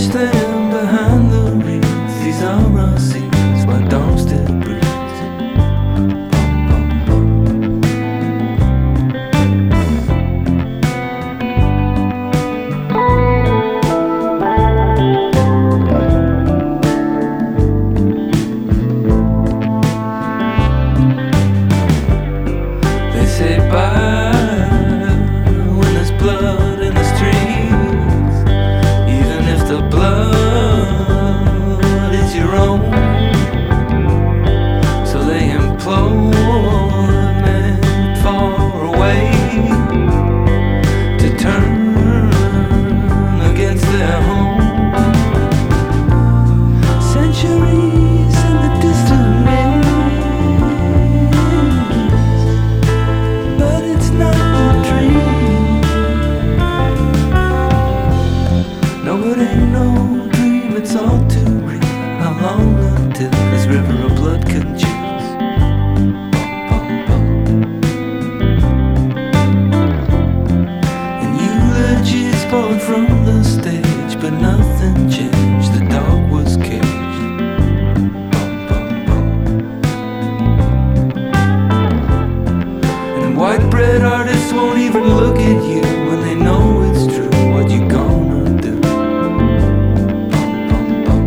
them behind the reeds. These are our seas where dogs still breathe. They say bye when there's blood in the streets, even if the blood is your own. So they implore men far away to turn against their home. Centuries in the distant hills, but it's not a dream. No, it ain't no dream, it's all too real. How long until this river of blood congeals? Bum, bum, bum. And eulogies poured from the stage, but nothing changed. The dog was caged. Bum, bum, bum. And white bread artists won't even look at you when they know it's true. What you gonna do? Bum, bum, bum.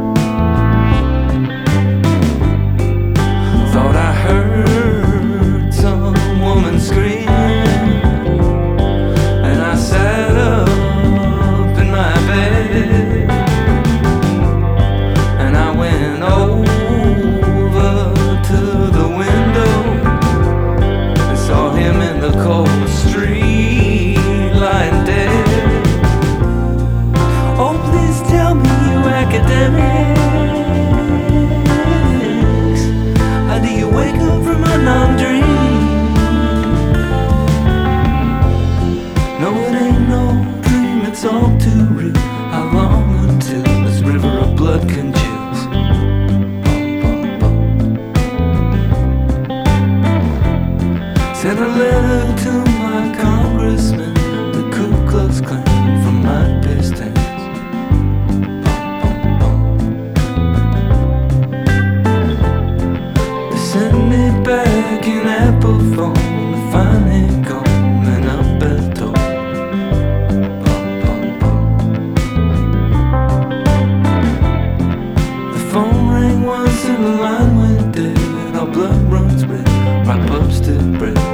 Thought I heard some woman scream, and I sat up in my bed, and I went over to the window and saw him in the cold street lying dead. Oh, please tell me, you academics, how do you wake up from a non-dream? No, it ain't no dream, it's all too real. How long until this river of blood congeals? Bum, bum, bum. Sent a letter to my congressman, the Ku Klux Klan from my best hands. Bum, bum, bum. They sent me back in Apple phone, a fine ink comb and a belt. The phone rang once and the line went dead. Our blood runs red, my pub's still bread.